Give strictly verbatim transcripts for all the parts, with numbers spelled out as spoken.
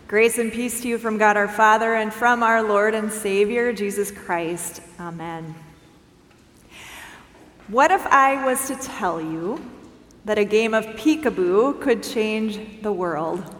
Grace and peace to you from God our Father and from our Lord and Savior, Jesus Christ. Amen. What if I was to tell you that a game of peekaboo could change the world?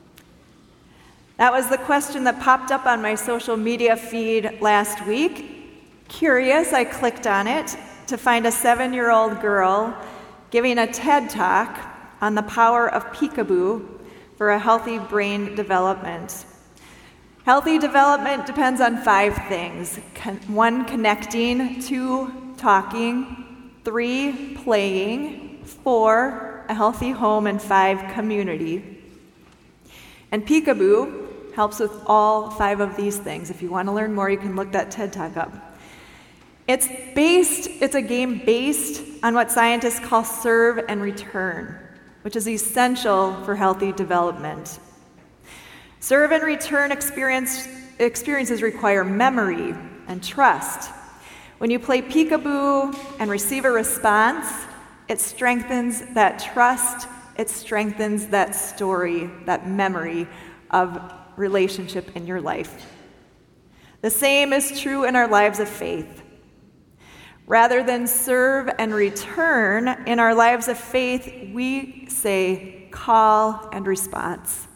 That was the question that popped up on my social media feed last week. Curious, I clicked on it to find a seven-year-old girl giving a TED Talk on the power of peekaboo for a healthy brain development. Healthy development depends on five things. Con- one, connecting. Two, talking. Three, playing. Four, a healthy home. And five, community. And peekaboo helps with all five of these things. If you want to learn more, you can look that TED Talk up. It's based, it's a game based on what scientists call serve and return, which is essential for healthy development. Serve and return experience, experiences require memory and trust. When you play peekaboo and receive a response, it strengthens that trust, it strengthens that story, that memory of relationship in your life. The same is true in our lives of faith. Rather than serve and return, in our lives of faith, we say call and response.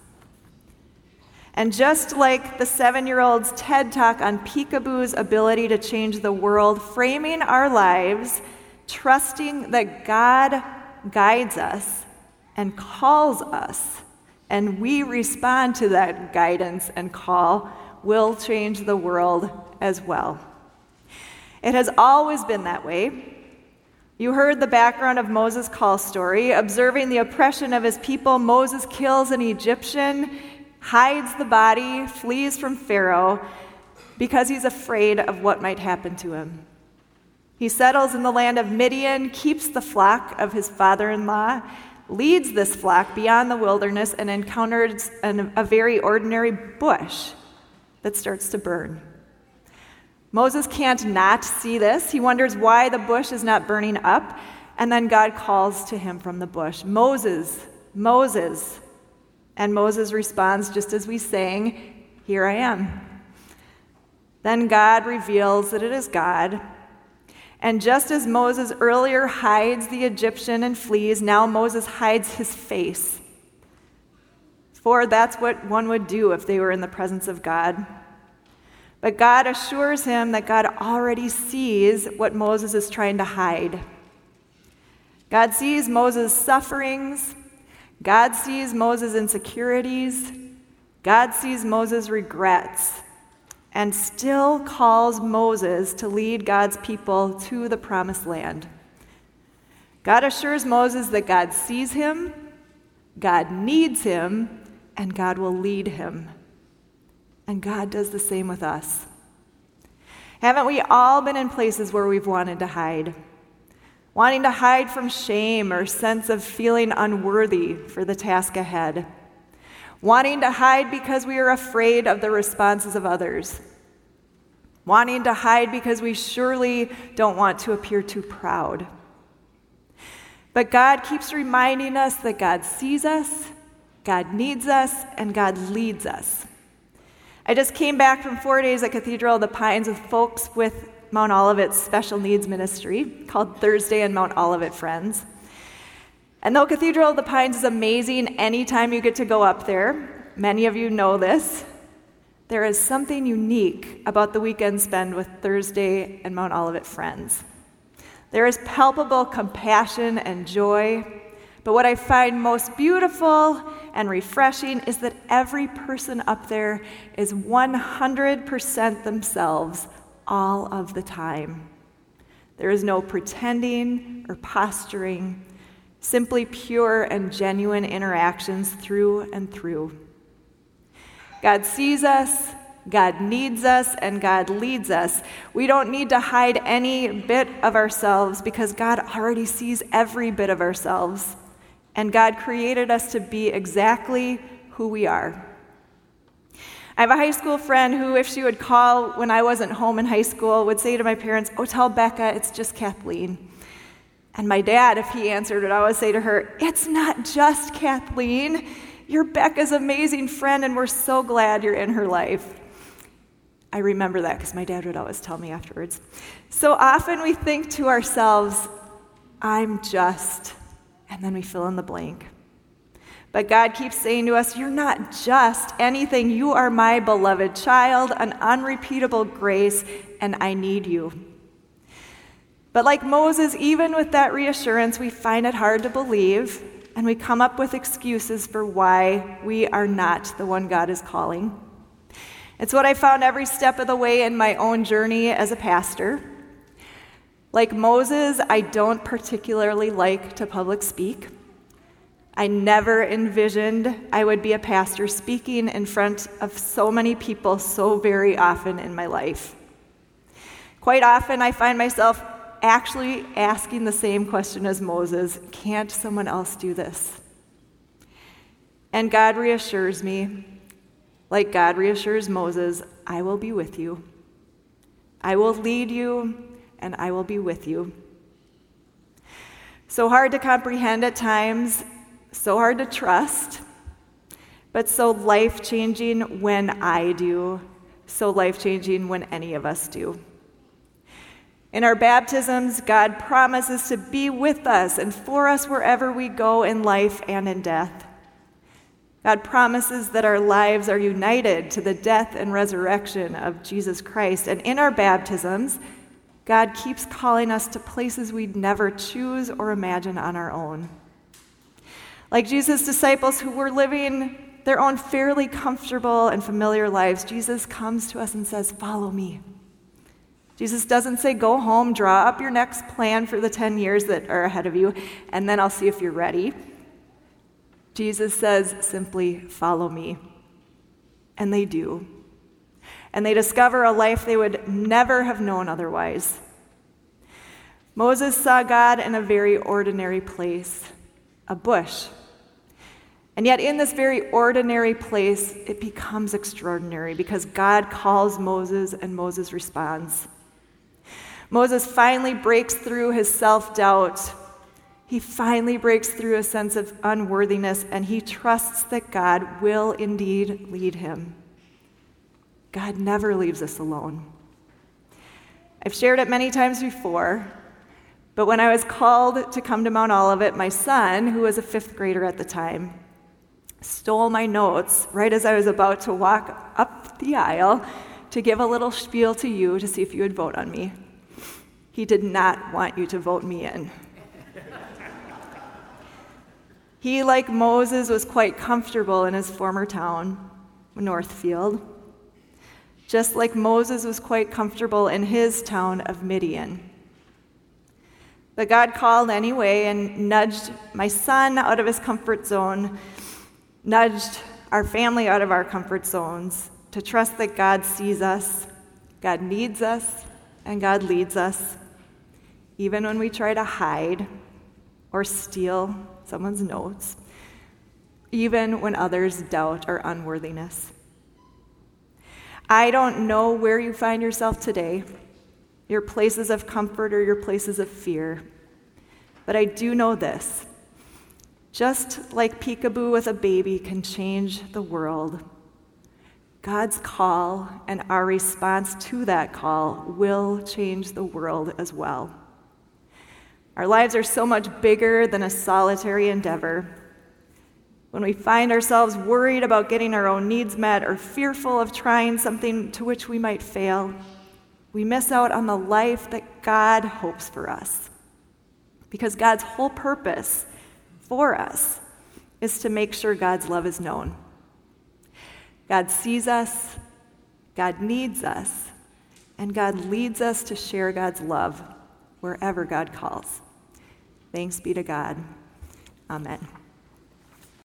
And just like the seven-year-old's TED Talk on peekaboo's ability to change the world, framing our lives, trusting that God guides us and calls us, and we respond to that guidance and call, will change the world as well. It has always been that way. You heard the background of Moses' call story. Observing the oppression of his people, Moses kills an Egyptian, hides the body, flees from Pharaoh because he's afraid of what might happen to him. He settles in the land of Midian, keeps the flock of his father-in-law, leads this flock beyond the wilderness, and encounters an, a very ordinary bush that starts to burn. Moses can't not see this. He wonders why the bush is not burning up, and then God calls to him from the bush, Moses, Moses. And Moses responds just as we sang, here I am. Then God reveals that it is God. And just as Moses earlier hides the Egyptian and flees, now Moses hides his face. For that's what one would do if they were in the presence of God. But God assures him that God already sees what Moses is trying to hide. God sees Moses' sufferings. God sees Moses' insecurities. God sees Moses' regrets, and still calls Moses to lead God's people to the promised land. God assures Moses that God sees him, God needs him, and God will lead him. And God does the same with us. Haven't we all been in places where we've wanted to hide? Wanting to hide from shame or sense of feeling unworthy for the task ahead. Wanting to hide because we are afraid of the responses of others. Wanting to hide because we surely don't want to appear too proud. But God keeps reminding us that God sees us, God needs us, and God leads us. I just came back from four days at Cathedral of the Pines with folks with Mount Olivet's special needs ministry called Thursday and Mount Olivet Friends. And though Cathedral of the Pines is amazing anytime you get to go up there, many of you know this, there is something unique about the weekend spent with Thursday and Mount Olivet Friends. There is palpable compassion and joy, but what I find most beautiful and refreshing is that every person up there is one hundred percent themselves all of the time. There is no pretending or posturing, simply pure and genuine interactions through and through. God sees us, God needs us, and God leads us. We don't need to hide any bit of ourselves because God already sees every bit of ourselves. And God created us to be exactly who we are. I have a high school friend who, if she would call when I wasn't home in high school, would say to my parents, "Oh, tell Becca it's just Kathleen." And my dad, if he answered, would always say to her, "It's not just Kathleen. You're Becca's amazing friend, and we're so glad you're in her life. I remember that because my dad would always tell me afterwards. So often we think to ourselves, I'm just, and then we fill in the blank. But God keeps saying to us, you're not just anything. You are my beloved child, an unrepeatable grace, and I need you. But like Moses, even with that reassurance, we find it hard to believe, and we come up with excuses for why we are not the one God is calling. It's what I found every step of the way in my own journey as a pastor. Like Moses, I don't particularly like to public speak. I never envisioned I would be a pastor speaking in front of so many people so very often in my life. Quite often, I find myself actually asking the same question as Moses, can't someone else do this? And God reassures me, like God reassures Moses, I will be with you. I will lead you, and I will be with you. So hard to comprehend at times, so hard to trust, but so life-changing when I do, so life-changing when any of us do. In our baptisms, God promises to be with us and for us wherever we go in life and in death. God promises that our lives are united to the death and resurrection of Jesus Christ. And in our baptisms, God keeps calling us to places we'd never choose or imagine on our own. Like Jesus' disciples who were living their own fairly comfortable and familiar lives, Jesus comes to us and says, follow me. Jesus doesn't say, go home, draw up your next plan for the ten years that are ahead of you, and then I'll see if you're ready. Jesus says simply, follow me. And they do. And they discover a life they would never have known otherwise. Moses saw God in a very ordinary place, a bush. And yet in this very ordinary place, it becomes extraordinary because God calls Moses and Moses responds. Moses finally breaks through his self-doubt. He finally breaks through a sense of unworthiness, and he trusts that God will indeed lead him. God never leaves us alone. I've shared it many times before, but when I was called to come to Mount Olivet, my son, who was a fifth grader at the time, stole my notes right as I was about to walk up the aisle to give a little spiel to you to see if you would vote on me. He did not want you to vote me in. He, like Moses, was quite comfortable in his former town, Northfield, just like Moses was quite comfortable in his town of Midian. But God called anyway and nudged my son out of his comfort zone, nudged our family out of our comfort zones to trust that God sees us, God needs us, and God leads us, even when we try to hide or steal someone's notes, even when others doubt our unworthiness. I don't know where you find yourself today, your places of comfort or your places of fear, but I do know this. Just like peekaboo with a baby can change the world, God's call and our response to that call will change the world as well. Our lives are so much bigger than a solitary endeavor. When we find ourselves worried about getting our own needs met or fearful of trying something to which we might fail, we miss out on the life that God hopes for us. Because God's whole purpose for us is to make sure God's love is known. God sees us, God needs us, and God leads us to share God's love wherever God calls. Thanks be to God. Amen.